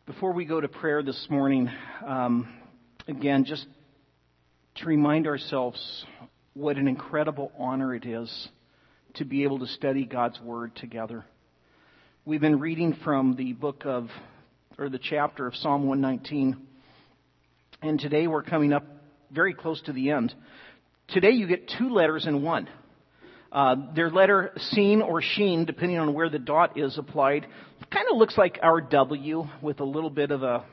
Before we go to prayer this morning, again, just to remind ourselves what an incredible honor it is to be able to study God's Word together. We've been reading from the chapter of Psalm 119, and today we're coming up very close to the end. Today you get two letters in one. Their letter seen or sheen, depending on where the dot is applied, kind of looks like our W with a little bit of a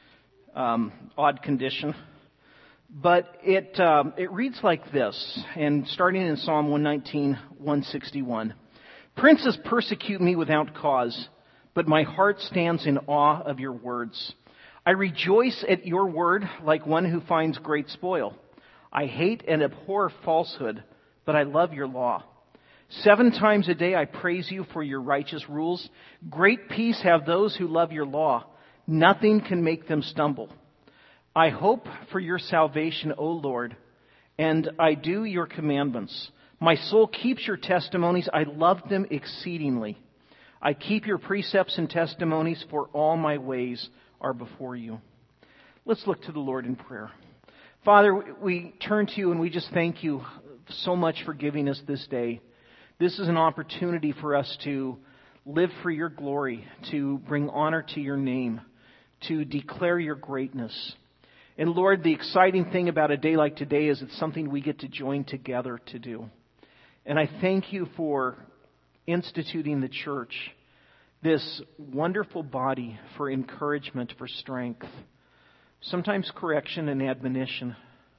odd condition. But it reads like this, and starting in Psalm 119, 161. Princes persecute me without cause, but my heart stands in awe of your words. I rejoice at your word like one who finds great spoil. I hate and abhor falsehood, but I love your law. 7 times a day I praise you for your righteous rules. Great peace have those who love your law. Nothing can make them stumble. I hope for your salvation, O Lord, and I do your commandments. My soul keeps your testimonies. I love them exceedingly. I keep your precepts and testimonies, for all my ways are before you. Let's look to the Lord in prayer. Father, we turn to you and we just thank you so much for giving us this day. This is an opportunity for us to live for your glory, to bring honor to your name, to declare your greatness. And Lord, the exciting thing about a day like today is it's something we get to join together to do. And I thank you for instituting the church, this wonderful body for encouragement, for strength, sometimes correction and admonition.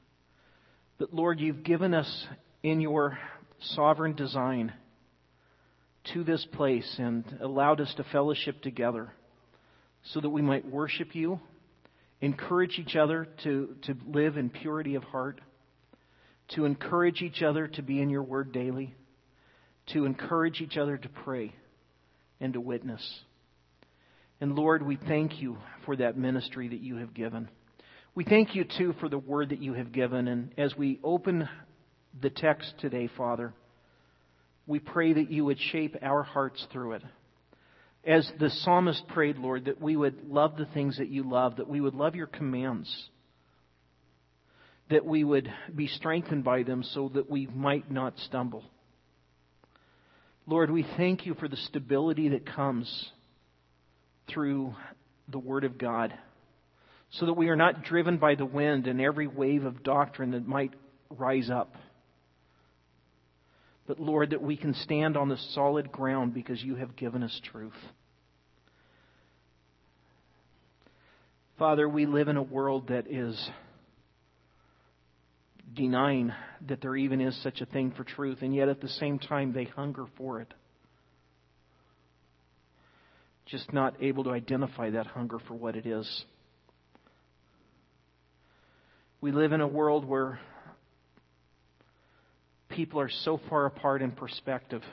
But Lord, you've given us in your sovereign design to this place and allowed us to fellowship together so that we might worship you, encourage each other to live in purity of heart, to encourage each other to be in your word daily, to encourage each other to pray and to witness. And Lord, we thank you for that ministry that you have given. We thank you too for the word that you have given. And as we open the text today, Father, we pray that you would shape our hearts through it. As the psalmist prayed, Lord, that we would love the things that you love, that we would love your commands, that we would be strengthened by them so that we might not stumble. Lord, we thank you for the stability that comes through the Word of God, so that we are not driven by the wind and every wave of doctrine that might rise up. But Lord, that we can stand on the solid ground because you have given us truth. Father, we live in a world that is denying that there even is such a thing for truth, and yet at the same time they hunger for it. Just not able to identify that hunger for what it is. We live in a world where people are so far apart in perspective.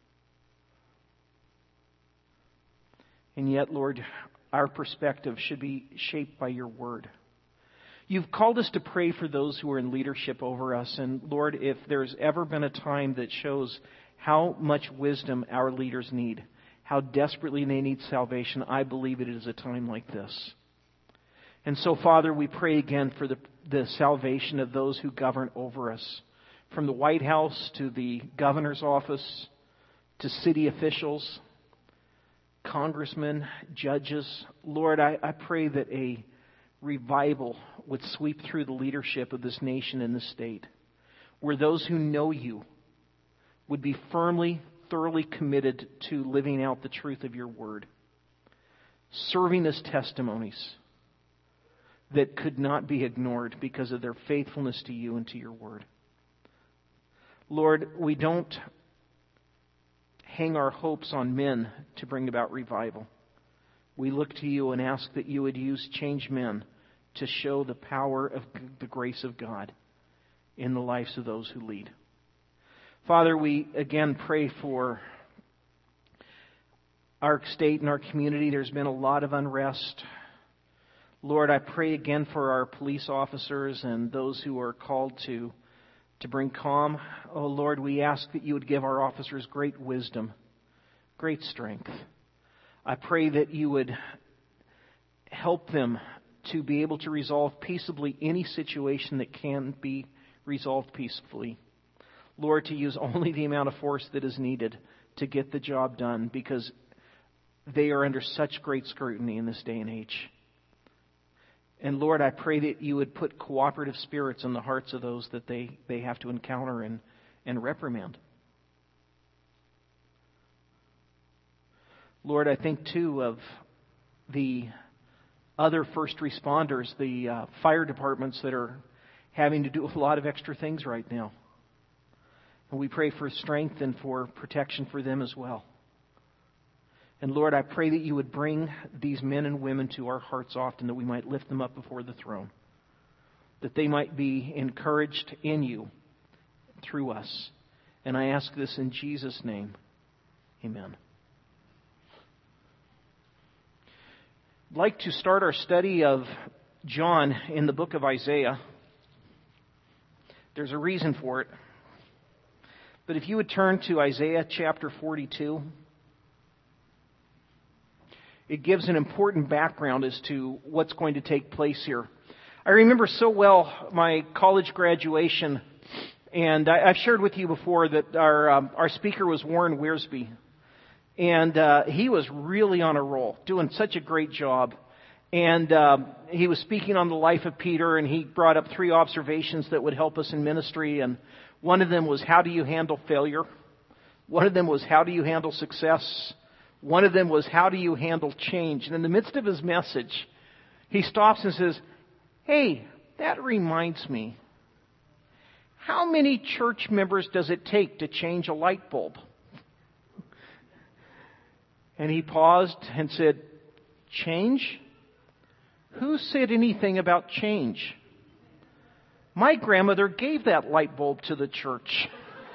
And yet, Lord, our perspective should be shaped by your word. You've called us to pray for those who are in leadership over us. And Lord, if there's ever been a time that shows how much wisdom our leaders need, how desperately they need salvation, I believe it is a time like this. And so, Father, we pray again for the salvation of those who govern over us. From the White House to the governor's office to city officials, congressmen, judges. Lord, I pray that a revival would sweep through the leadership of this nation and this state, where those who know you would be firmly, thoroughly committed to living out the truth of your word, serving as testimonies that could not be ignored because of their faithfulness to you and to your word. Lord, we don't hang our hopes on men to bring about revival. We look to you and ask that you would use changed men to show the power of the grace of God in the lives of those who lead. Father, we again pray for our state and our community. There's been a lot of unrest. Lord, I pray again for our police officers and those who are called to bring calm. Oh Lord, we ask that you would give our officers great wisdom, great strength. I pray that you would help help them to be able to resolve peaceably any situation that can be resolved peacefully. Lord, to use only the amount of force that is needed to get the job done, because they are under such great scrutiny in this day and age. And Lord, I pray that you would put cooperative spirits in the hearts of those that they have to encounter and reprimand. Lord, I think too of the other first responders, the fire departments that are having to do a lot of extra things right now. And we pray for strength and for protection for them as well. And Lord, I pray that you would bring these men and women to our hearts often, that we might lift them up before the throne, that they might be encouraged in you through us. And I ask this in Jesus' name. Amen. I'd like to start our study of John in the book of Isaiah. There's a reason for it. But if you would turn to Isaiah chapter 42, it gives an important background as to what's going to take place here. I remember so well my college graduation, and I've shared with you before that our speaker was Warren Wiersbe. And he was really on a roll, doing such a great job. And he was speaking on the life of Peter, and he brought up 3 observations that would help us in ministry. And one of them was, how do you handle failure? One of them was, how do you handle success? One of them was, how do you handle change? And in the midst of his message, he stops and says, hey, that reminds me. How many church members does it take to change a light bulb? And he paused and said, change? Who said anything about change? My grandmother gave that light bulb to the church.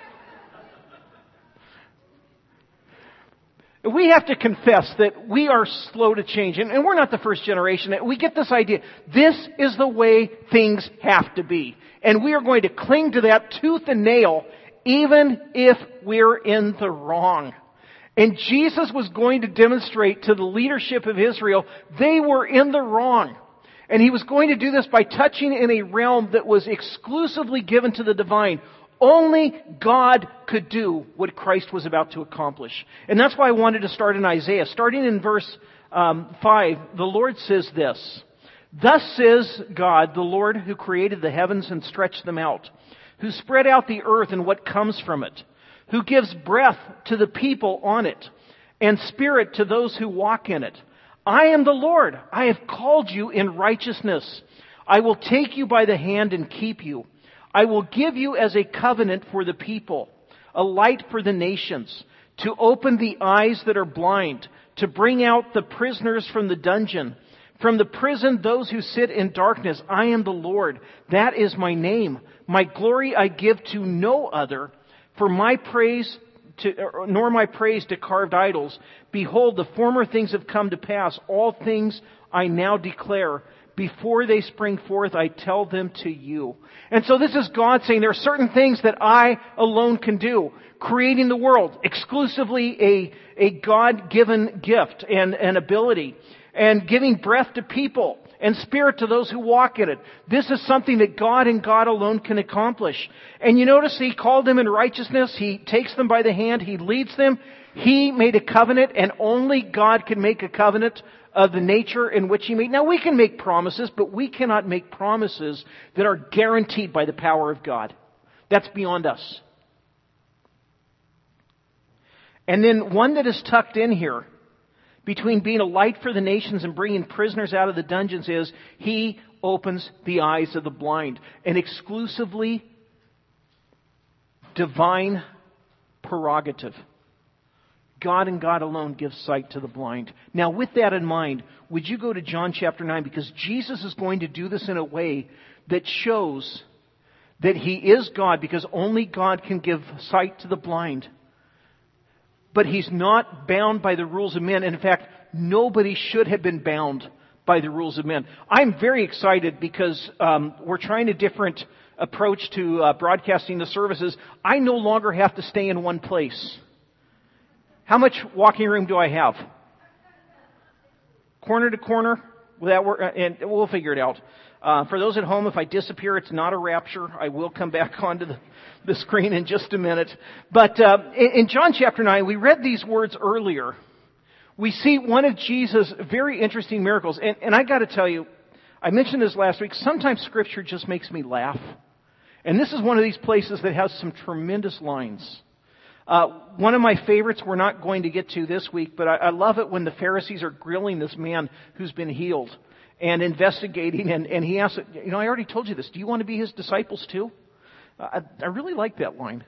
We have to confess that we are slow to change. And we're not the first generation. We get this idea. This is the way things have to be. And we are going to cling to that tooth and nail, even if we're in the wrong. And Jesus was going to demonstrate to the leadership of Israel they were in the wrong. And he was going to do this by touching in a realm that was exclusively given to the divine. Only God could do what Christ was about to accomplish. And that's why I wanted to start in Isaiah. Starting in verse 5, the Lord says this, thus says God, the Lord who created the heavens and stretched them out, who spread out the earth and what comes from it, who gives breath to the people on it, and spirit to those who walk in it. I am the Lord. I have called you in righteousness. I will take you by the hand and keep you. I will give you as a covenant for the people, a light for the nations, to open the eyes that are blind, to bring out the prisoners from the dungeon, from the prison those who sit in darkness. I am the Lord. That is my name. My glory I give to no other. For my praise nor my praise to carved idols. Behold, the former things have come to pass. All things I now declare. Before they spring forth, I tell them to you. And so this is God saying there are certain things that I alone can do. Creating the world, exclusively a God-given gift and ability. And giving breath to people. And spirit to those who walk in it. This is something that God and God alone can accomplish. And you notice He called them in righteousness. He takes them by the hand. He leads them. He made a covenant, and only God can make a covenant of the nature in which He made. Now we can make promises, but we cannot make promises that are guaranteed by the power of God. That's beyond us. And then one that is tucked in here, between being a light for the nations and bringing prisoners out of the dungeons, is He opens the eyes of the blind. An exclusively divine prerogative. God and God alone gives sight to the blind. Now with that in mind, would you go to John chapter 9? Because Jesus is going to do this in a way that shows that He is God, because only God can give sight to the blind. But He's not bound by the rules of men. And in fact, nobody should have been bound by the rules of men. I'm very excited because we're trying a different approach to broadcasting the services. I no longer have to stay in one place. How much walking room do I have? Corner to corner? Will that work? And we'll figure it out. For those at home, if I disappear, it's not a rapture. I will come back onto the screen in just a minute. But in John chapter 9, we read these words earlier. We see one of Jesus' very interesting miracles. And I got to tell you, I mentioned this last week, sometimes Scripture just makes me laugh. And this is one of these places that has some tremendous lines. One of my favorites we're not going to get to this week, but I love it when the Pharisees are grilling this man who's been healed and investigating, and he asks, I already told you this, do you want to be his disciples too? I really like that line.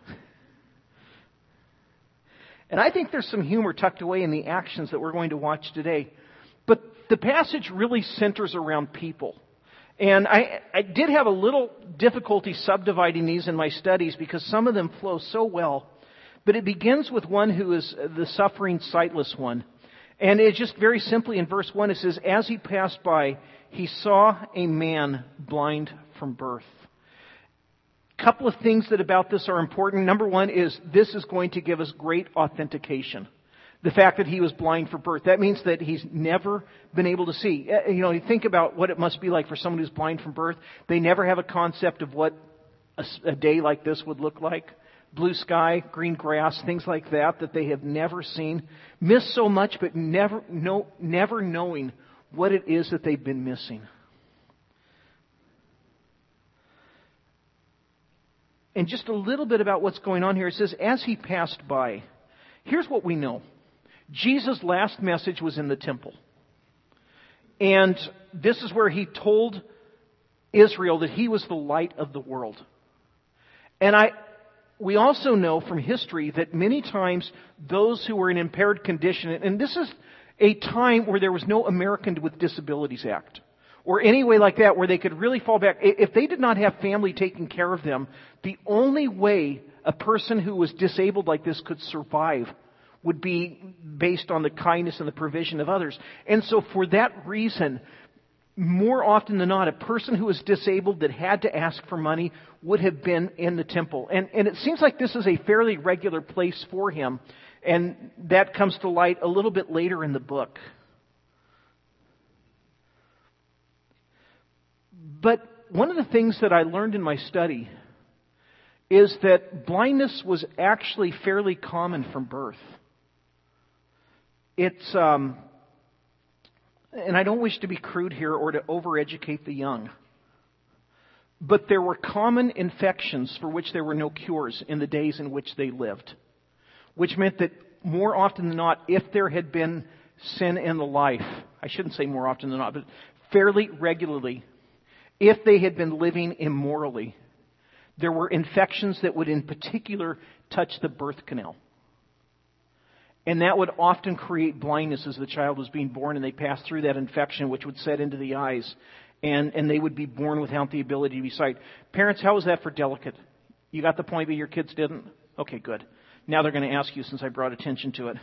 And I think there's some humor tucked away in the actions that we're going to watch today. But the passage really centers around people. And I did have a little difficulty subdividing these in my studies because some of them flow so well. But it begins with one who is the suffering, sightless one. And it just very simply in verse 1 it says, as he passed by, he saw a man blind from birth. A couple of things that about this are important. Number one is this is going to give us great authentication. The fact that he was blind from birth. That means that he's never been able to see. You think about what it must be like for someone who's blind from birth. They never have a concept of what a day like this would look like. Blue sky, green grass, things like that they have never seen. Miss so much, but never knowing what it is that they've been missing. And just a little bit about what's going on here. It says, as he passed by. Here's what we know. Jesus' last message was in the temple. And this is where he told Israel that he was the light of the world. And we also know from history that many times those who were in impaired condition, and this is a time where there was no American with Disabilities Act, or any way like that where they could really fall back. If they did not have family taking care of them, the only way a person who was disabled like this could survive would be based on the kindness and the provision of others. And so for that reason, more often than not, a person who was disabled that had to ask for money would have been in the temple. And it seems like this is a fairly regular place for him. And that comes to light a little bit later in the book. But one of the things that I learned in my study is that blindness was actually fairly common from birth. It's and I don't wish to be crude here or to overeducate the young, but there were common infections for which there were no cures in the days in which they lived, which meant that more often than not, if there had been sin in the life, I shouldn't say more often than not, but fairly regularly, if they had been living immorally, there were infections that would in particular touch the birth canal. And that would often create blindness as the child was being born, and they passed through that infection, which would set into the eyes, and they would be born without the ability to be sight. Parents, how was that for delicate? You got the point, but your kids didn't? Okay, good. Now they're going to ask you since I brought attention to it.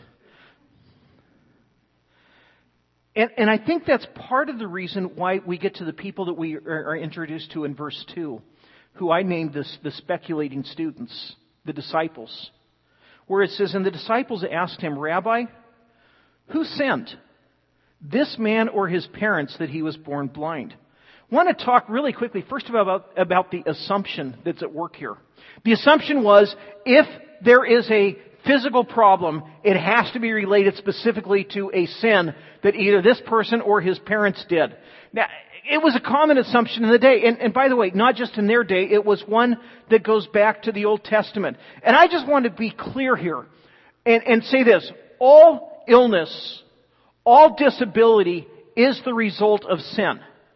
And I think that's part of the reason why we get to the people that we are introduced to in verse 2, who I named the speculating students, the disciples. Where it says, and the disciples asked him, Rabbi, who sinned, this man or his parents, that he was born blind? I want to talk really quickly, first of all, about the assumption that's at work here. The assumption was, if there is a physical problem, it has to be related specifically to a sin that either this person or his parents did. Now, it was a common assumption in the day. And by the way, not just in their day, it was one that goes back to the Old Testament. And I just want to be clear here and say this. All illness, all disability is the result of sin.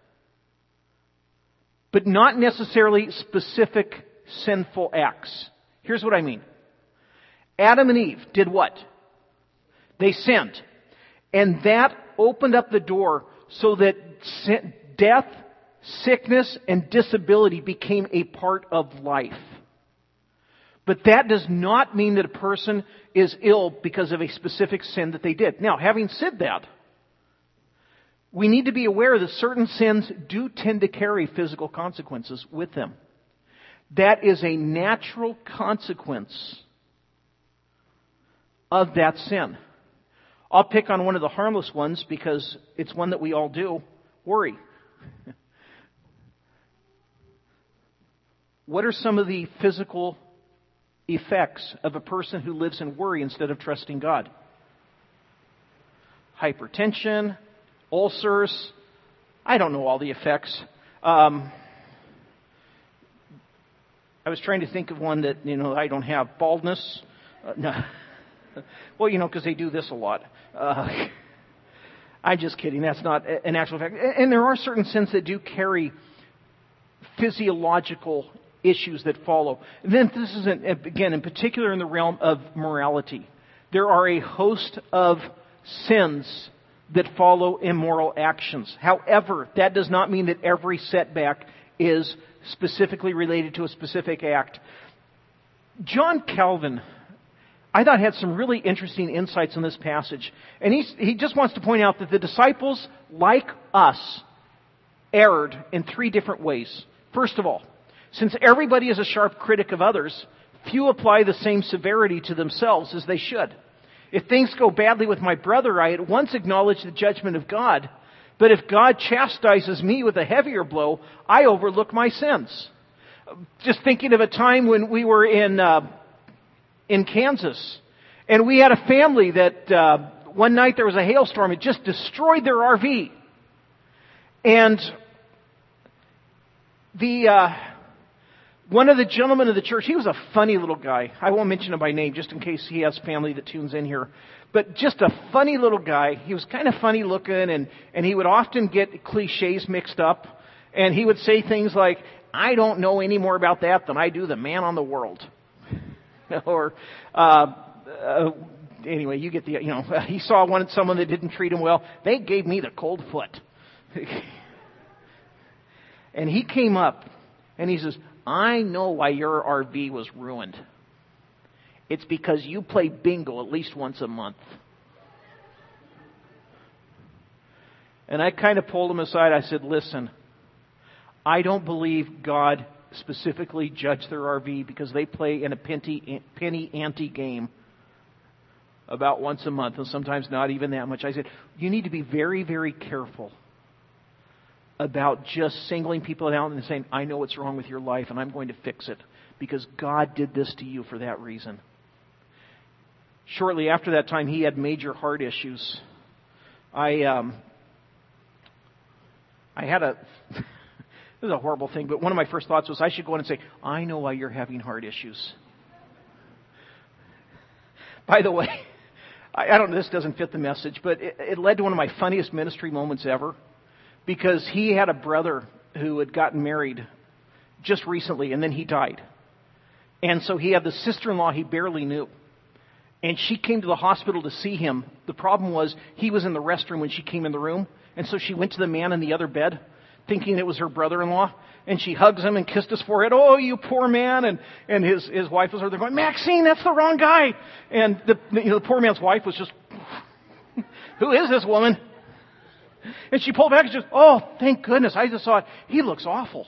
But not necessarily specific sinful acts. Here's what I mean. Adam and Eve did what? They sinned. And that opened up the door so that death, sickness, and disability became a part of life. But that does not mean that a person is ill because of a specific sin that they did. Now, having said that, we need to be aware that certain sins do tend to carry physical consequences with them. That is a natural consequence of that sin. I'll pick on one of the harmless ones because it's one that we all do. Worry. What are some of the physical effects of a person who lives in worry instead of trusting God? Hypertension, ulcers. I don't know all the effects. I was trying to think of one that, I don't have. Baldness. No. Well, because they do this a lot. I'm just kidding. That's not an actual fact. And there are certain sins that do carry physiological issues that follow. And then this is, again, in particular in the realm of morality. There are a host of sins that follow immoral actions. However, that does not mean that every setback is specifically related to a specific act. John Calvin, I thought, had some really interesting insights on this passage. And he just wants to point out that the disciples, like us, erred in 3 different ways. First of all, since everybody is a sharp critic of others, few apply the same severity to themselves as they should. If things go badly with my brother, I at once acknowledge the judgment of God. But if God chastises me with a heavier blow, I overlook my sins. Just thinking of a time when we were in Kansas, and we had a family that one night there was a hailstorm. It just destroyed their RV. And one of the gentlemen of the church, he was a funny little guy. I won't mention him by name just in case he has family that tunes in here. But just a funny little guy. He was kind of funny looking, and he would often get cliches mixed up. And he would say things like, I don't know any more about that than I do the man on the world. Or, anyway, you get the, he saw someone that didn't treat him well. They gave me the cold foot. And he came up and he says, I know why your RV was ruined. It's because you play bingo at least once a month. And I kind of pulled him aside. I said, listen, I don't believe God specifically judged their RV because they play in a penny ante game about once a month, and sometimes not even that much. I said, you need to be very, very careful about just singling people out and saying, I know what's wrong with your life and I'm going to fix it because God did this to you for that reason. Shortly after that time, he had major heart issues. I had this is a horrible thing, but one of my first thoughts was I should go in and say, I know why you're having heart issues. By the way, I don't know, this doesn't fit the message, but it led to one of my funniest ministry moments ever. Because he had a brother who had gotten married just recently, and then he died. And so he had the sister-in-law he barely knew. And she came to the hospital to see him. The problem was he was in the restroom when she came in the room. And so she went to the man in the other bed, thinking it was her brother-in-law. And she hugs him and kissed his forehead. Oh, you poor man. And his wife was over there going, Maxine, that's the wrong guy. And the poor man's wife was just, who is this woman? And she pulled back and just, oh, thank goodness. I just thought, he looks awful.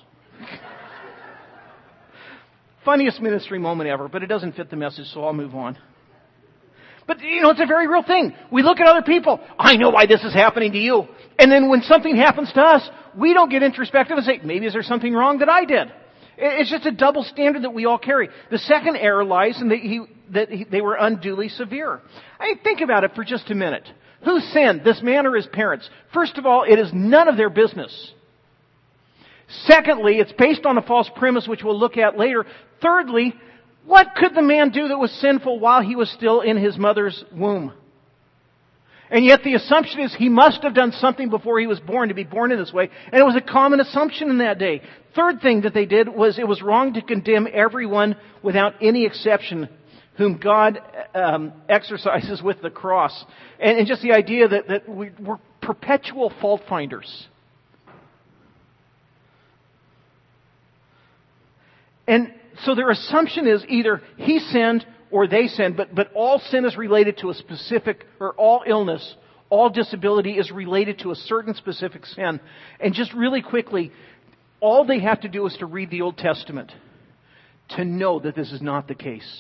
Funniest ministry moment ever, but it doesn't fit the message, so I'll move on. But, it's a very real thing. We look at other people. I know why this is happening to you. And then when something happens to us, we don't get introspective and say, maybe is there something wrong that I did? It's just a double standard that we all carry. The second error lies in that they were unduly severe. Think about it for just a minute. Who sinned, this man or his parents? First of all, it is none of their business. Secondly, it's based on a false premise, which we'll look at later. Thirdly, what could the man do that was sinful while he was still in his mother's womb? And yet the assumption is he must have done something before he was born to be born in this way. And it was a common assumption in that day. Third thing that they did was it was wrong to condemn everyone without any exception whom God exercises with the cross. And just the idea that we're perpetual fault finders. And so their assumption is either he sinned or they sinned, but all sin is related to a specific, or all illness, all disability is related to a certain specific sin. And just really quickly, all they have to do is to read the Old Testament to know that this is not the case.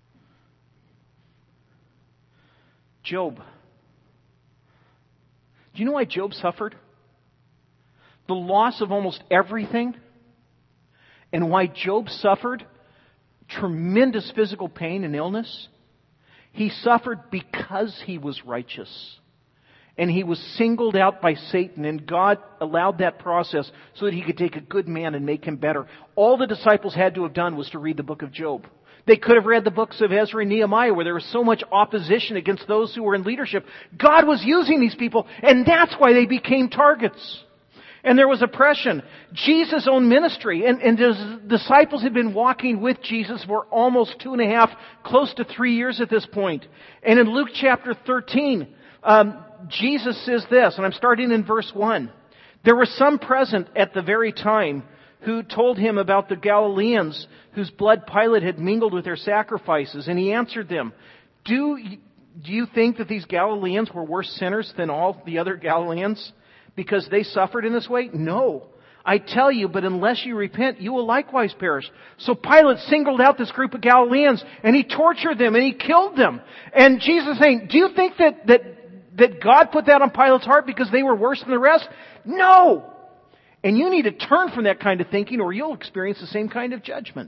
Job. Do you know why Job suffered? The loss of almost everything. And why Job suffered tremendous physical pain and illness. He suffered because he was righteous. And he was singled out by Satan, and God allowed that process so that He could take a good man and make him better. All the disciples had to have done was to read the book of Job. They could have read the books of Ezra and Nehemiah, where there was so much opposition against those who were in leadership. God was using these people, and that's why they became targets. And there was oppression. Jesus' own ministry, and His disciples had been walking with Jesus for almost 2.5, close to 3 years at this point. And in Luke chapter 13, Jesus says this, and I'm starting in verse 1. There were some present at the very time who told Him about the Galileans whose blood Pilate had mingled with their sacrifices. And He answered them, Do you think that these Galileans were worse sinners than all the other Galileans because they suffered in this way? No. I tell you, but unless you repent, you will likewise perish. So Pilate singled out this group of Galileans, and he tortured them, and he killed them. And Jesus is saying, do you think that God put that on Pilate's heart because they were worse than the rest? No! And you need to turn from that kind of thinking, or you'll experience the same kind of judgment.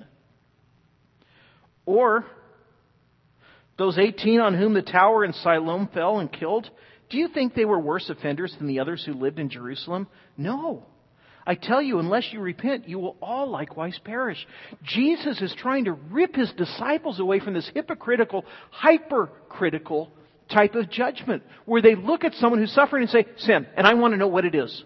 Or those 18 on whom the tower in Siloam fell and killed, do you think they were worse offenders than the others who lived in Jerusalem? No. I tell you, unless you repent, you will all likewise perish. Jesus is trying to rip His disciples away from this hypocritical, hypercritical type of judgment, where they look at someone who's suffering and say, sin, and I want to know what it is.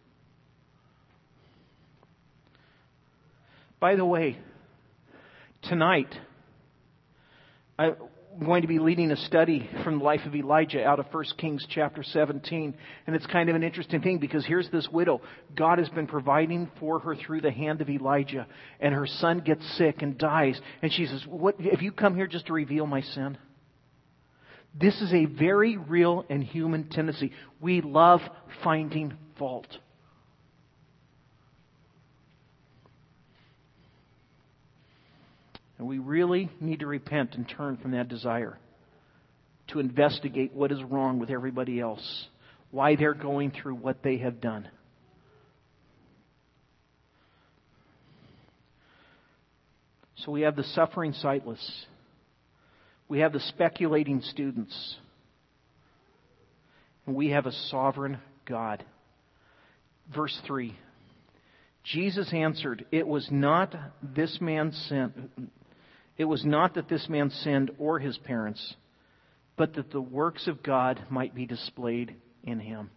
By the way, tonight, I'm going to be leading a study from the life of Elijah out of 1 Kings chapter 17. And it's kind of an interesting thing because here's this widow. God has been providing for her through the hand of Elijah. And her son gets sick and dies. And she says, "What? Have you come here just to reveal my sin?" This is a very real and human tendency. We love finding fault. And we really need to repent and turn from that desire to investigate what is wrong with everybody else, why they're going through what they have done. So we have the suffering sightless. We have the speculating students. And we have a sovereign God. Verse 3. Jesus answered, It was not that this man sinned or his parents, but that the works of God might be displayed in him.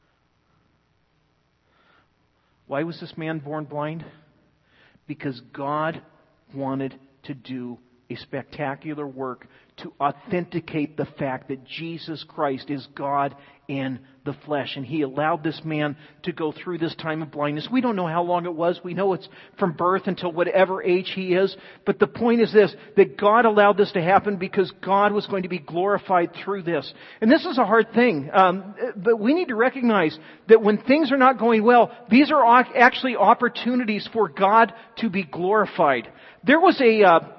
Why was this man born blind? Because God wanted to do a spectacular work to authenticate the fact that Jesus Christ is God in the flesh. And He allowed this man to go through this time of blindness. We don't know how long it was. We know it's from birth until whatever age he is. But the point is this, that God allowed this to happen because God was going to be glorified through this. And this is a hard thing. But we need to recognize that when things are not going well, these are actually opportunities for God to be glorified. There was a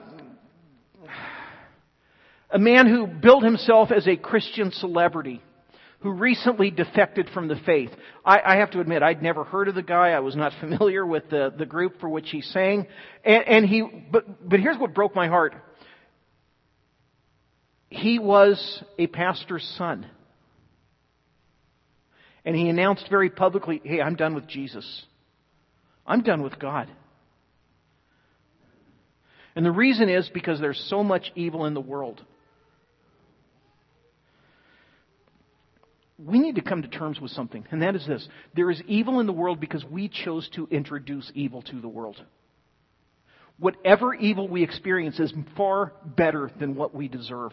man who billed himself as a Christian celebrity who recently defected from the faith. I have to admit, I'd never heard of the guy. I was not familiar with the group for which he sang. But here's what broke my heart. He was a pastor's son. And he announced very publicly, hey, I'm done with Jesus. I'm done with God. And the reason is because there's so much evil in the world. We need to come to terms with something, and that is this. There is evil in the world because we chose to introduce evil to the world. Whatever evil we experience is far better than what we deserve.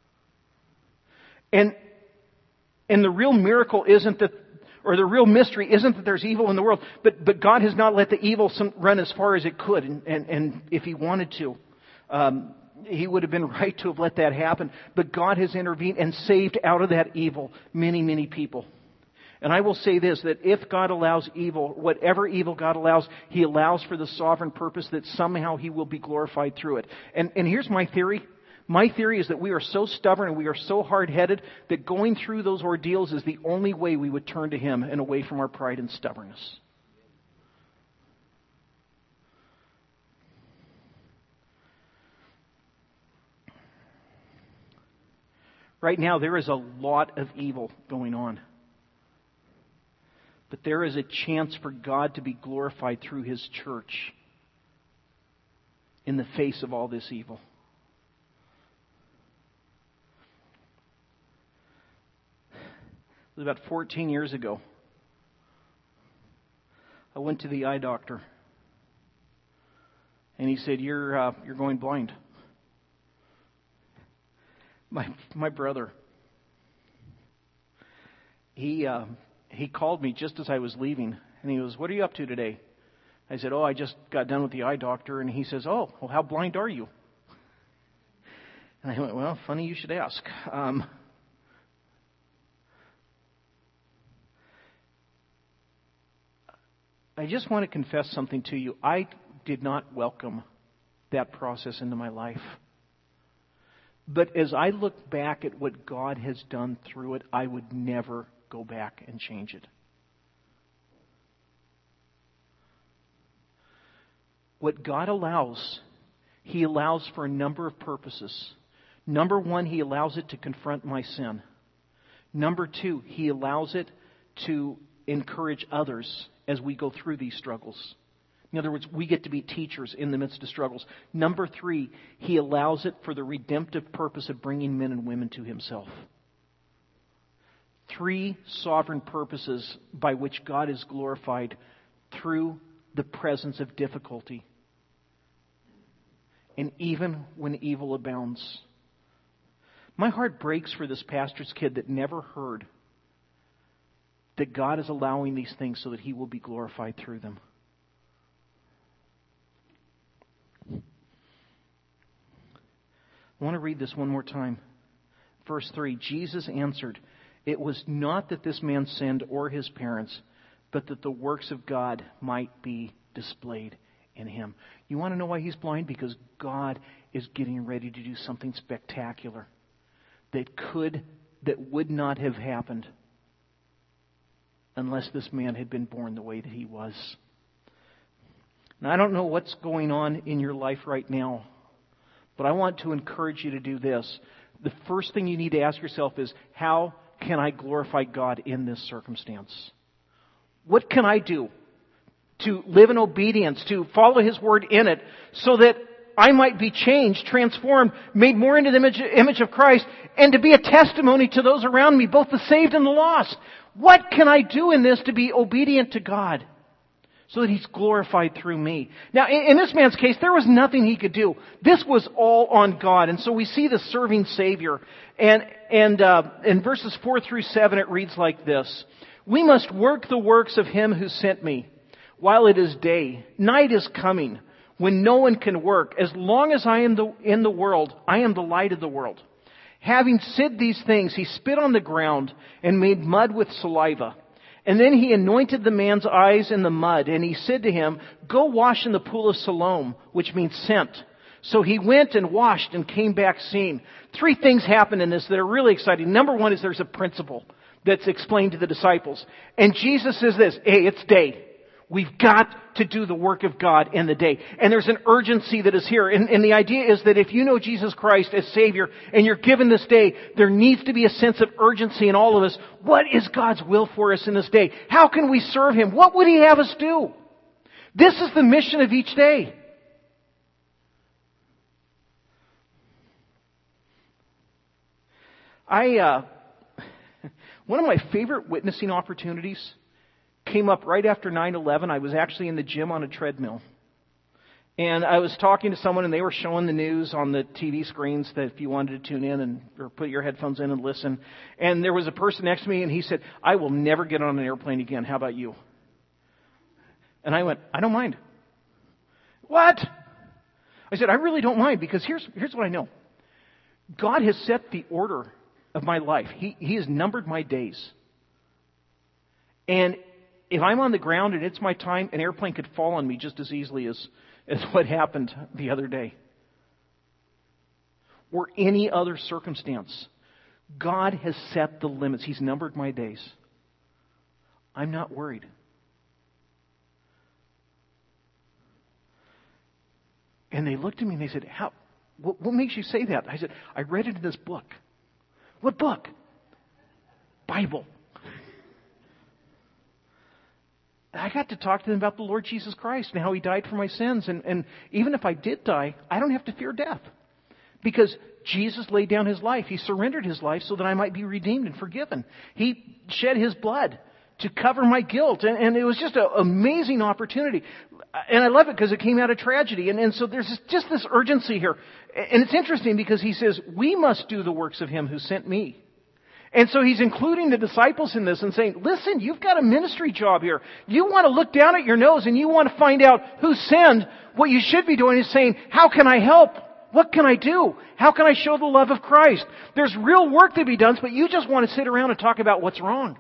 And the real miracle isn't that, or the real mystery isn't that there's evil in the world, but God has not let the evil run as far as it could, and if He wanted to, He would have been right to have let that happen. But God has intervened and saved out of that evil many, many people. And I will say this, that if God allows evil, whatever evil God allows, He allows for the sovereign purpose that somehow He will be glorified through it. And here's my theory. My theory is that we are so stubborn and we are so hard-headed that going through those ordeals is the only way we would turn to Him and away from our pride and stubbornness. Right now, there is a lot of evil going on. But there is a chance for God to be glorified through His church in the face of all this evil. It was about 14 years ago. I went to the eye doctor. And he said, you're going blind. My brother, he called me just as I was leaving, and he goes, "What are you up to today?" I said, "Oh, I just got done with the eye doctor." And he says, "Oh, well, how blind are you?" And I went, "Well, funny you should ask." I just want to confess something to you. I did not welcome that process into my life. But as I look back at what God has done through it, I would never go back and change it. What God allows, He allows for a number of purposes. Number one, He allows it to confront my sin. Number two, He allows it to encourage others as we go through these struggles. In other words, we get to be teachers in the midst of struggles. Number three, He allows it for the redemptive purpose of bringing men and women to Himself. Three sovereign purposes by which God is glorified through the presence of difficulty. And even when evil abounds. My heart breaks for this pastor's kid that never heard that God is allowing these things so that He will be glorified through them. I want to read this one more time. Verse 3, Jesus answered, "It was not that this man sinned or his parents, but that the works of God might be displayed in him." You want to know why he's blind? Because God is getting ready to do something spectacular that would not have happened unless this man had been born the way that he was. Now, I don't know what's going on in your life right now, but I want to encourage you to do this. The first thing you need to ask yourself is, how can I glorify God in this circumstance? What can I do to live in obedience, to follow His word in it, so that I might be changed, transformed, made more into the image of Christ, and to be a testimony to those around me, both the saved and the lost? What can I do in this to be obedient to God, so that He's glorified through me? Now, in this man's case, there was nothing he could do. This was all on God. And so we see the serving Savior. And in verses 4 through 7, it reads like this. "We must work the works of Him who sent me while it is day. Night is coming when no one can work. As long as I am in the world, I am the light of the world." Having said these things, He spit on the ground and made mud with saliva. And then He anointed the man's eyes in the mud, and He said to him, "Go wash in the pool of Siloam," which means sent. So he went and washed and came back seeing. Three things happen in this that are really exciting. Number one is there's a principle that's explained to the disciples. And Jesus says this, "Hey, it's day. We've got to do the work of God in the day." And there's an urgency that is here. And the idea is that if you know Jesus Christ as Savior and you're given this day, there needs to be a sense of urgency in all of us. What is God's will for us in this day? How can we serve Him? What would He have us do? This is the mission of each day. One of my favorite witnessing opportunities came up right after 9/11. I was actually in the gym on a treadmill. And I was talking to someone, and they were showing the news on the TV screens that if you wanted to tune in or put your headphones in and listen. And there was a person next to me, and he said, "I will never get on an airplane again. How about you?" And I went, "I don't mind." "What?" I said, "I really don't mind, because here's what I know. God has set the order of my life. He has numbered my days. And if I'm on the ground and it's my time, an airplane could fall on me just as easily as what happened the other day. or any other circumstance. God has set the limits. He's numbered my days. I'm not worried. And they looked at me and they said, what makes you say that? I said, I read it in this book. What book? Bible. I got to talk to them about the Lord Jesus Christ and how He died for my sins. And even if I did die, I don't have to fear death. Because Jesus laid down His life. He surrendered His life so that I might be redeemed and forgiven. He shed His blood to cover my guilt. And it was just an amazing opportunity. And I love it because it came out of tragedy. And so there's just this urgency here. And it's interesting because He says, we must do the works of Him who sent me. And so He's including the disciples in this and saying, listen, you've got a ministry job here. You want to look down at your nose and you want to find out who sinned. What you should be doing is saying, how can I help? What can I do? How can I show the love of Christ? There's real work to be done, but you just want to sit around and talk about what's wrong.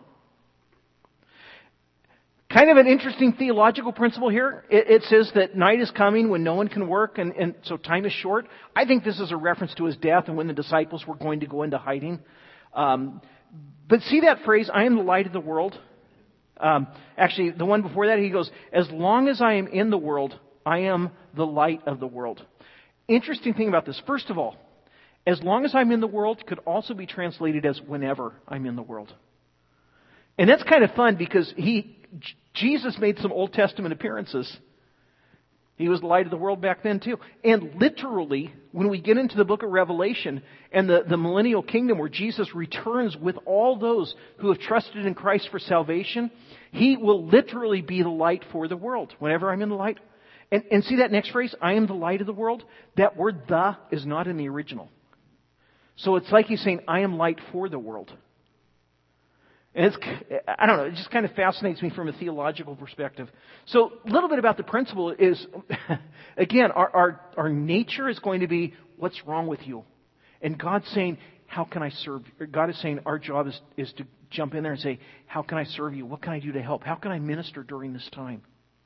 Kind of an interesting theological principle here. It says that night is coming when no one can work, and so time is short. I think this is a reference to His death and when the disciples were going to go into hiding. But see that phrase, I am the light of the world? Actually, the one before that, He goes, as long as I am in the world, I am the light of the world. Interesting thing about this. First of all, as long as I'm in the world could also be translated as whenever I'm in the world. And that's kind of fun because Jesus made some Old Testament appearances. He was the light of the world back then too. And literally, when we get into the book of Revelation and the millennial kingdom where Jesus returns with all those who have trusted in Christ for salvation, He will literally be the light for the world. Whenever I'm in the light. And see that next phrase, I am the light of the world? That word the is not in the original. So it's like He's saying, I am light for the world. And I don't know, it just kind of fascinates me from a theological perspective. So a little bit about the principle is, again, our nature is going to be, what's wrong with you? And God's saying, how can I serve you? God is saying, our job is to jump in there and say, how can I serve you? What can I do to help? How can I minister during this time?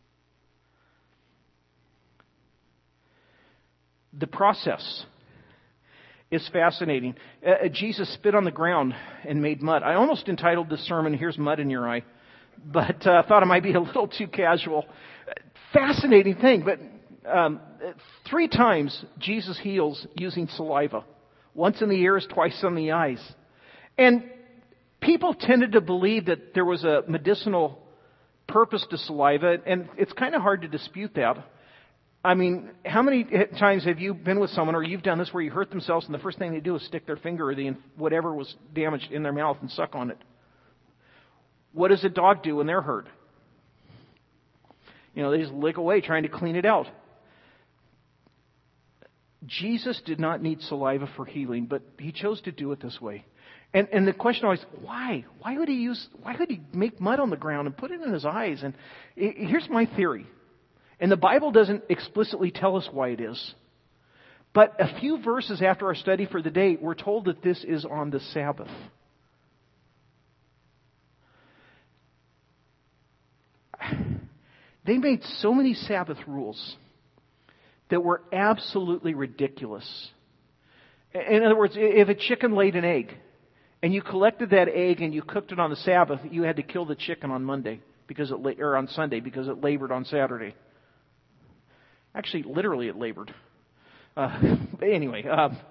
The process is fascinating. Jesus spit on the ground and made mud. I almost entitled this sermon, Here's Mud in Your Eye, but thought it might be a little too casual. Fascinating thing, but 3 times Jesus heals using saliva. Once in the ears, twice on the eyes. And people tended to believe that there was a medicinal purpose to saliva, and it's kind of hard to dispute that. I mean, how many times have you been with someone or you've done this where you hurt themselves and the first thing they do is stick their finger or whatever was damaged in their mouth and suck on it? What does a dog do when they're hurt? They just lick away trying to clean it out. Jesus did not need saliva for healing, but He chose to do it this way. And the question always, why? Why would He make mud on the ground and put it in His eyes? And here's my theory. And the Bible doesn't explicitly tell us why it is. But a few verses after our study for the day, we're told that this is on the Sabbath. They made so many Sabbath rules that were absolutely ridiculous. In other words, if a chicken laid an egg, and you collected that egg and you cooked it on the Sabbath, you had to kill the chicken on Monday or on Sunday because it labored on Saturday. Actually, literally, it labored. But anyway,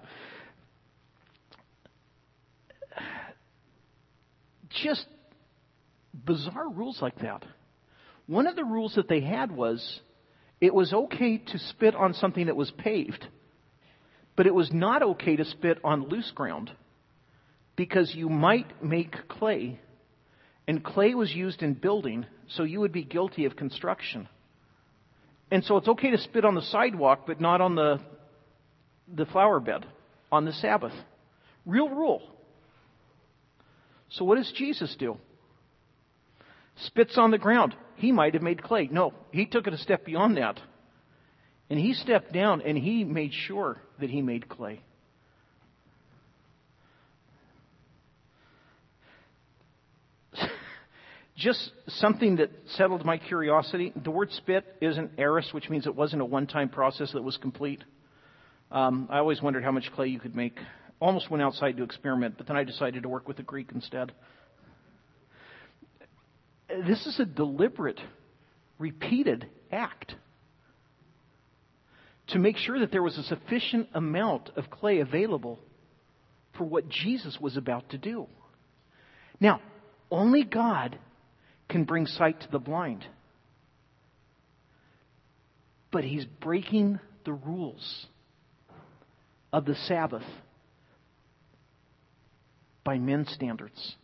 just bizarre rules like that. One of the rules that they had was it was okay to spit on something that was paved, but it was not okay to spit on loose ground because you might make clay, and clay was used in building, so you would be guilty of construction. And so it's okay to spit on the sidewalk, but not on the flower bed on the Sabbath. Real rule. So what does Jesus do? Spits on the ground. He might have made clay. No, He took it a step beyond that. And He stepped down and He made sure that He made clay. Just something that settled my curiosity. The word spit is an aorist, which means it wasn't a one-time process that was complete. I always wondered how much clay you could make. Almost went outside to experiment, but then I decided to work with the Greek instead. This is a deliberate, repeated act to make sure that there was a sufficient amount of clay available for what Jesus was about to do. Now, only God can bring sight to the blind. But He's breaking the rules of the Sabbath by men's standards.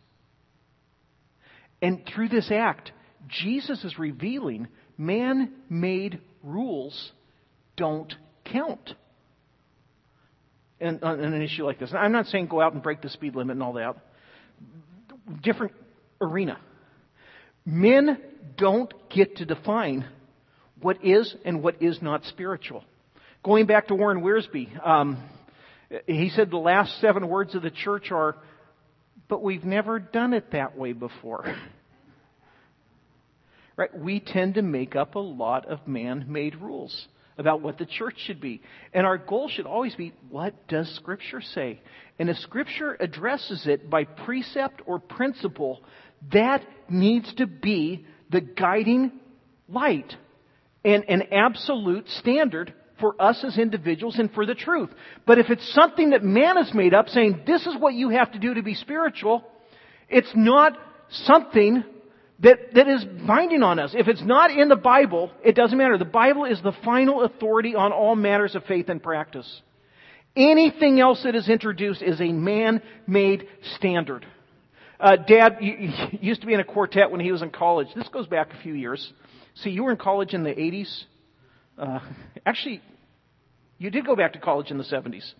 And through this act, Jesus is revealing man-made rules don't count on an issue like this. I'm not saying go out and break the speed limit and all that. Different arena. Men don't get to define what is and what is not spiritual. Going back to Warren Wiersbe, he said the last 7 words of the church are, "But we've never done it that way before." Right? We tend to make up a lot of man-made rules about what the church should be. And our goal should always be, what does Scripture say? And if Scripture addresses it by precept or principle, that needs to be the guiding light and an absolute standard for us as individuals and for the truth. But if it's something that man has made up saying, this is what you have to do to be spiritual, it's not something that is binding on us. If it's not in the Bible, it doesn't matter. The Bible is the final authority on all matters of faith and practice. Anything else that is introduced is a man-made standard. Dad used to be in a quartet when he was in college. This goes back a few years. See, you were in college in the 80s. Actually, you did go back to college in the 70s.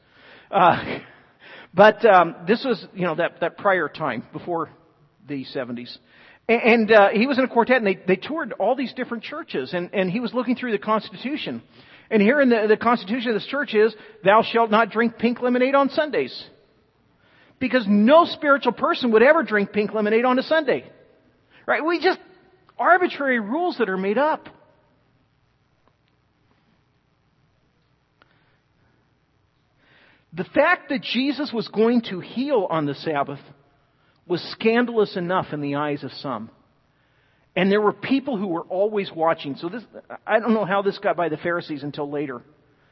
But this was, that prior time, before the 70s. And he was in a quartet, and they toured all these different churches, and he was looking through the Constitution. And here in the Constitution of this church is, thou shalt not drink pink lemonade on Sundays. Because no spiritual person would ever drink pink lemonade on a Sunday. Right? We just, arbitrary rules that are made up. The fact that Jesus was going to heal on the Sabbath was scandalous enough in the eyes of some. And there were people who were always watching. So I don't know how this got by the Pharisees until later.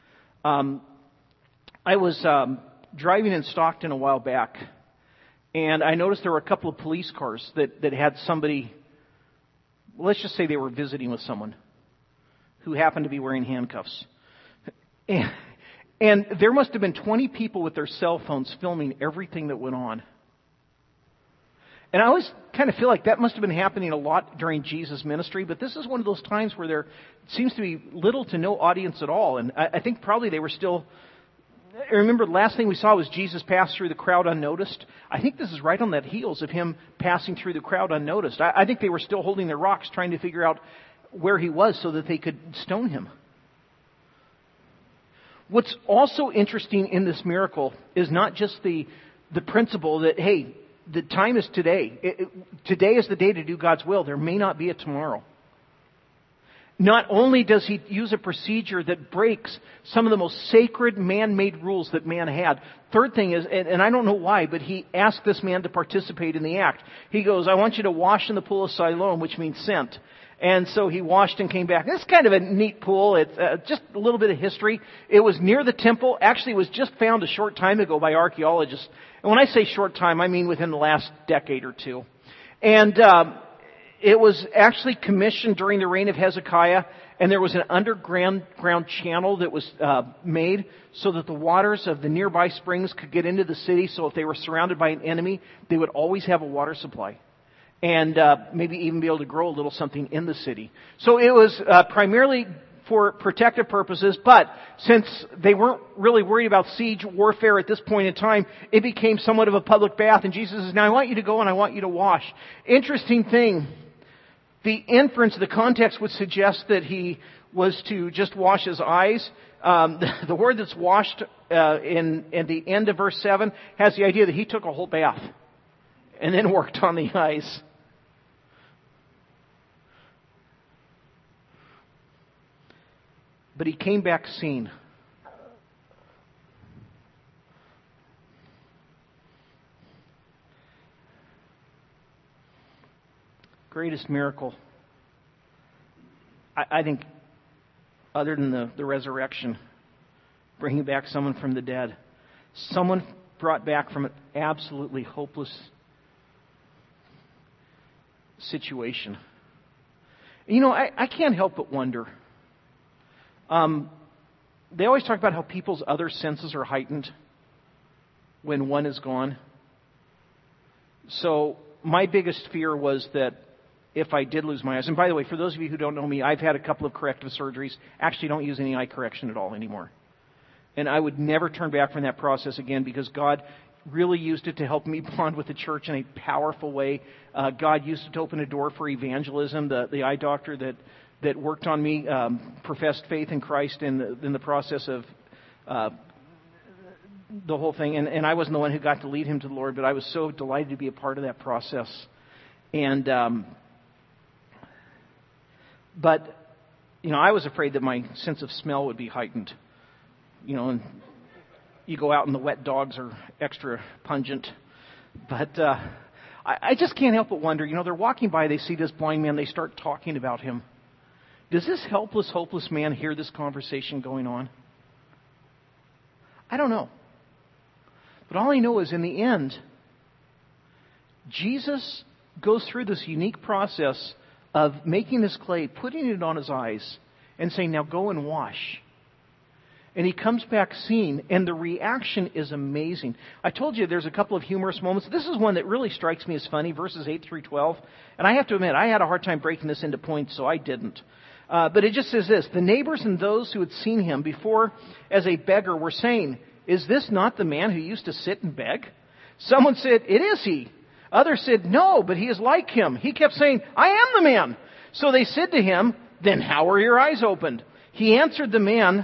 I was driving in Stockton a while back, and I noticed there were a couple of police cars that had somebody, let's just say they were visiting with someone who happened to be wearing handcuffs. And there must have been 20 people with their cell phones filming everything that went on. And I always kind of feel like that must have been happening a lot during Jesus' ministry, but this is one of those times where there seems to be little to no audience at all. And I think probably they were still... I remember the last thing we saw was Jesus pass through the crowd unnoticed. I think this is right on that heels of him passing through the crowd unnoticed. I think they were still holding their rocks trying to figure out where he was so that they could stone him. What's also interesting in this miracle is not just the principle that, hey, the time is today. Today is the day to do God's will. There may not be a tomorrow. Not only does he use a procedure that breaks some of the most sacred man-made rules that man had. Third thing is, and I don't know why, but he asked this man to participate in the act. He goes, I want you to wash in the pool of Siloam, which means sent. And so he washed and came back. It's kind of a neat pool. It's just a little bit of history. It was near the temple. Actually, it was just found a short time ago by archaeologists. And when I say short time, I mean within the last decade or two. And it was actually commissioned during the reign of Hezekiah. And there was an underground channel that was made so that the waters of the nearby springs could get into the city. So if they were surrounded by an enemy, they would always have a water supply. And maybe even be able to grow a little something in the city. So it was primarily for protective purposes, but since they weren't really worried about siege warfare at this point in time, it became somewhat of a public bath. And Jesus says, now I want you to go and I want you to wash. Interesting thing, the inference, the context would suggest that he was to just wash his eyes. The word that's washed in the end of verse 7 has the idea that he took a whole bath and then worked on the eyes. But he came back seen. greatest miracle, I think, other than the resurrection, bringing back someone from the dead, someone brought back from an absolutely hopeless situation. You know, I can't help but wonder. They always talk about how people's other senses are heightened when one is gone. So my biggest fear was that if I did lose my eyes, and by the way, for those of you who don't know me, I've had a couple of corrective surgeries. Actually, don't use any eye correction at all anymore. And I would never turn back from that process again, because God really used it to help me bond with the church in a powerful way. God used it to open a door for evangelism. The eye doctor that worked on me professed faith in Christ in the process of the whole thing. And I wasn't the one who got to lead him to the Lord, but I was so delighted to be a part of that process. And but, you know, I was afraid that my sense of smell would be heightened. You know, and you go out and the wet dogs are extra pungent. But I just can't help but wonder, you know, they're walking by, they see this blind man, they start talking about him. Does this helpless, hopeless man hear this conversation going on? I don't know. But all I know is in the end, Jesus goes through this unique process of making this clay, putting it on his eyes, and saying, now go and wash. And he comes back seeing, and the reaction is amazing. I told you there's a couple of humorous moments. This is one that really strikes me as funny, verses 8 through 12. And I have to admit, I had a hard time breaking this into points, so I didn't. But it just says this: the neighbors and those who had seen him before as a beggar were saying, is this not the man who used to sit and beg? Someone said, it is he. Others said, no, but he is like him. He kept saying, I am the man. So they said to him, then how were your eyes opened? He answered, the man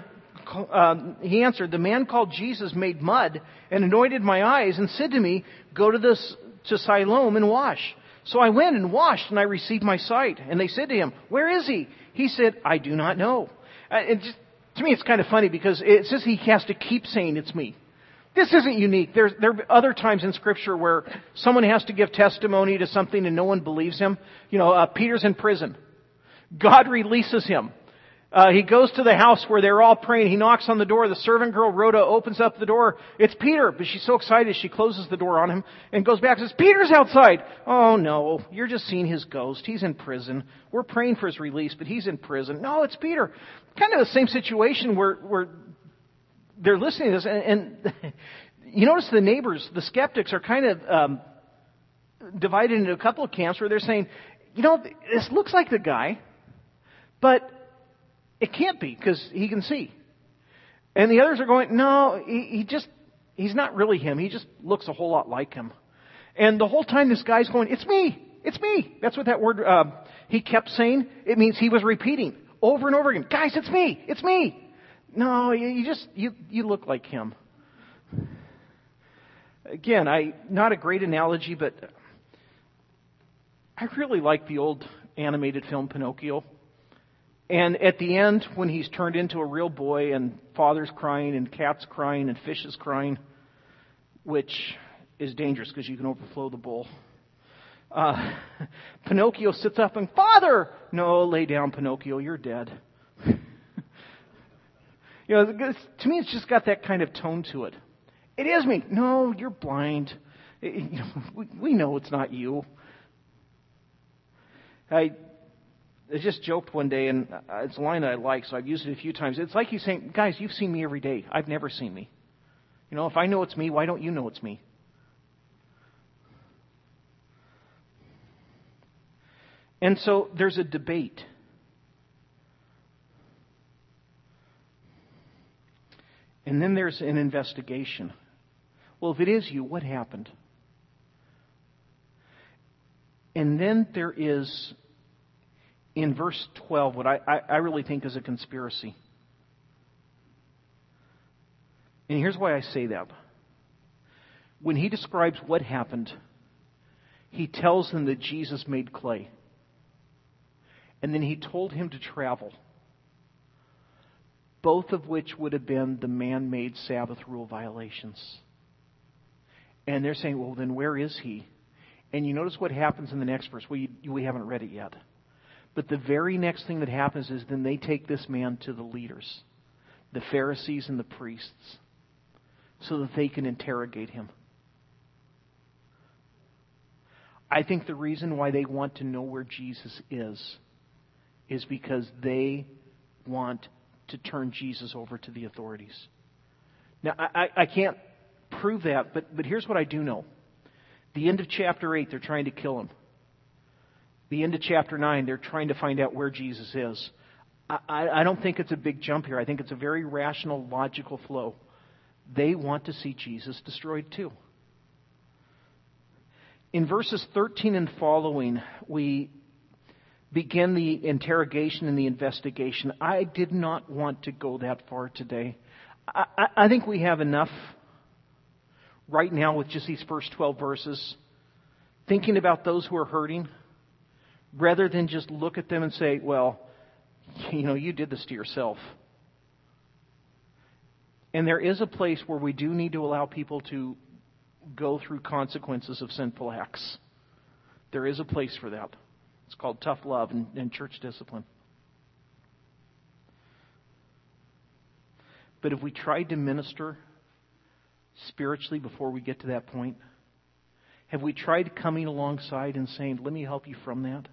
called Jesus made mud and anointed my eyes and said to me, go to Siloam and wash. So I went and washed and I received my sight. And they said to him, where is he? He said, I do not know. To me, it's kind of funny because it says he has to keep saying it's me. This isn't unique. There are other times in Scripture where someone has to give testimony to something and no one believes him. You know, Peter's in prison. God releases him. He goes to the house where they're all praying. He knocks on the door. The servant girl, Rhoda, opens up the door. It's Peter. But she's so excited she closes the door on him and goes back and says, Peter's outside. Oh, no. You're just seeing his ghost. He's in prison. We're praying for his release, but he's in prison. No, it's Peter. Kind of the same situation where they're listening to this. And you notice the neighbors, the skeptics, are kind of divided into a couple of camps where they're saying, you know, this looks like the guy, but it can't be because he can see. And the others are going, no, he's not really him. He just looks a whole lot like him. And the whole time this guy's going, it's me. It's me. That's what that word he kept saying. It means he was repeating over and over again. Guys, it's me. It's me. No, you look like him. Again, not a great analogy, but I really like the old animated film Pinocchio. And at the end, when he's turned into a real boy and father's crying and cat's crying and fish is crying, which is dangerous because you can overflow the bowl. Pinocchio sits up and, Father! No, lay down, Pinocchio, you're dead. You know, to me, it's just got that kind of tone to it. It is me. No, you're blind. We know it's not you. I just joked one day, and it's a line that I like, so I've used it a few times. It's like he's saying, guys, you've seen me every day. I've never seen me. You know, if I know it's me, why don't you know it's me? And so there's a debate. And then there's an investigation. Well, if it is you, what happened? And then there is, in verse 12, what I really think is a conspiracy. And here's why I say that. When he describes what happened, he tells them that Jesus made clay. And then he told him to travel. Both of which would have been the man-made Sabbath rule violations. And they're saying, well, then where is he? And you notice what happens in the next verse. We haven't read it yet. But the very next thing that happens is then they take this man to the leaders, the Pharisees and the priests, so that they can interrogate him. I think the reason why they want to know where Jesus is because they want to turn Jesus over to the authorities. Now, I can't prove that, but here's what I do know. The end of chapter 8, they're trying to kill him. The end of chapter 9, they're trying to find out where Jesus is. I don't think it's a big jump here. I think it's a very rational, logical flow. They want to see Jesus destroyed too. In verses 13 and following, we begin the interrogation and the investigation. I did not want to go that far today. I think we have enough right now with just these first 12 verses, thinking about those who are hurting, rather than just look at them and say, well, you did this to yourself. And there is a place where we do need to allow people to go through consequences of sinful acts. There is a place for that. It's called tough love and church discipline. But if we tried to minister spiritually before we get to that point, have we tried coming alongside and saying, let me help you from that?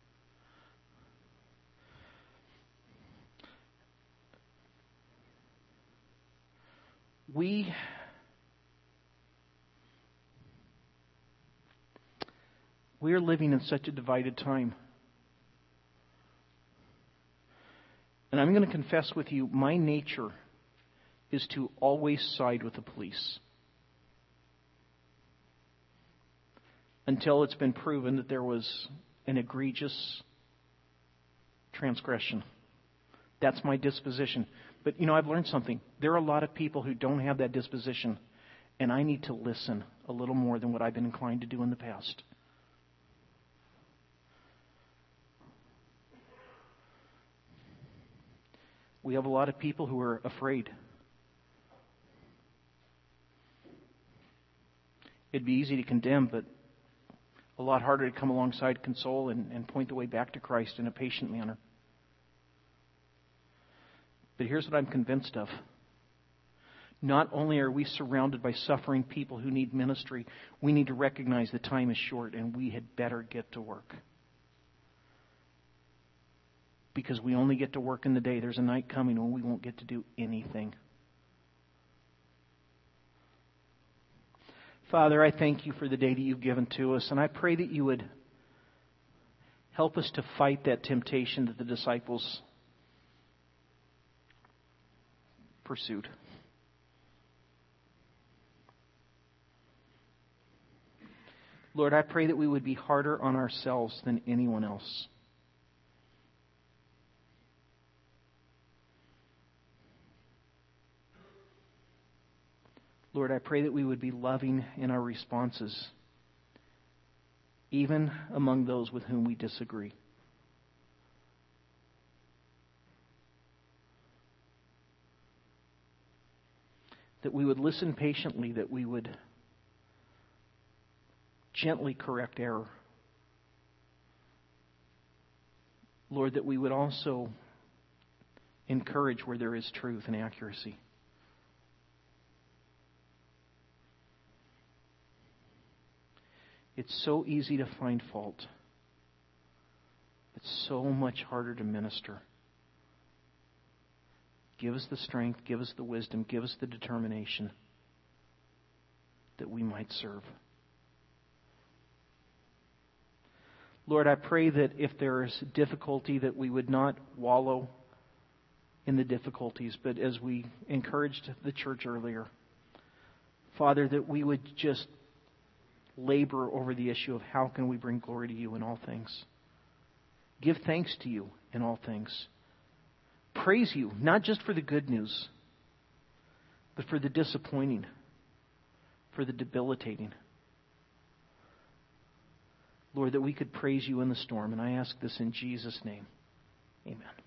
We are living in such a divided time. And I'm going to confess with you, my nature is to always side with the police. Until it's been proven that there was an egregious transgression. That's my disposition. But, I've learned something. There are a lot of people who don't have that disposition, and I need to listen a little more than what I've been inclined to do in the past. We have a lot of people who are afraid. It'd be easy to condemn, but a lot harder to come alongside, console, and point the way back to Christ in a patient manner. But here's what I'm convinced of. Not only are we surrounded by suffering people who need ministry, we need to recognize the time is short and we had better get to work. Because we only get to work in the day. There's a night coming when we won't get to do anything. Father, I thank you for the day that you've given to us, and I pray that you would help us to fight that temptation that the disciples pursued. Lord, I pray that we would be harder on ourselves than anyone else. Lord, I pray that we would be loving in our responses, even among those with whom we disagree. That we would listen patiently, that we would gently correct error. Lord, that we would also encourage where there is truth and accuracy. It's so easy to find fault. It's so much harder to minister. Give us the strength, give us the wisdom, give us the determination that we might serve. Lord, I pray that if there is difficulty, that we would not wallow in the difficulties, but as we encouraged the church earlier, Father, that we would just labor over the issue of how can we bring glory to you in all things. Give thanks to you in all things. Praise you, not just for the good news, but for the disappointing, for the debilitating. Lord, that we could praise you in the storm. And I ask this in Jesus' name. Amen.